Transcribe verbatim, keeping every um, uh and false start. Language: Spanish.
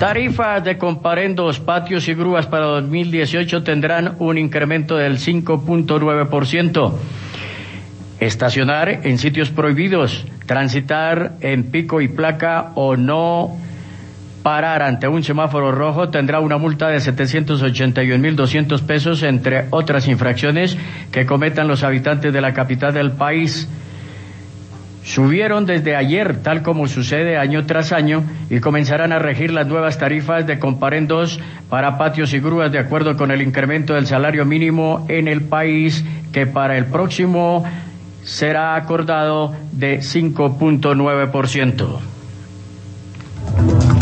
Tarifas de comparendos, patios y grúas para dos mil dieciocho tendrán un incremento del cinco punto nueve por ciento. Estacionar en sitios prohibidos, transitar en pico y placa o no parar ante un semáforo rojo tendrá una multa de setecientos ochenta y un mil doscientos pesos, entre otras infracciones que cometan los habitantes de la capital del país. Subieron desde ayer, tal como sucede año tras año, y comenzarán a regir las nuevas tarifas de comparendos para patios y grúas de acuerdo con el incremento del salario mínimo en el país, que para el próximo será acordado de cinco punto nueve por ciento.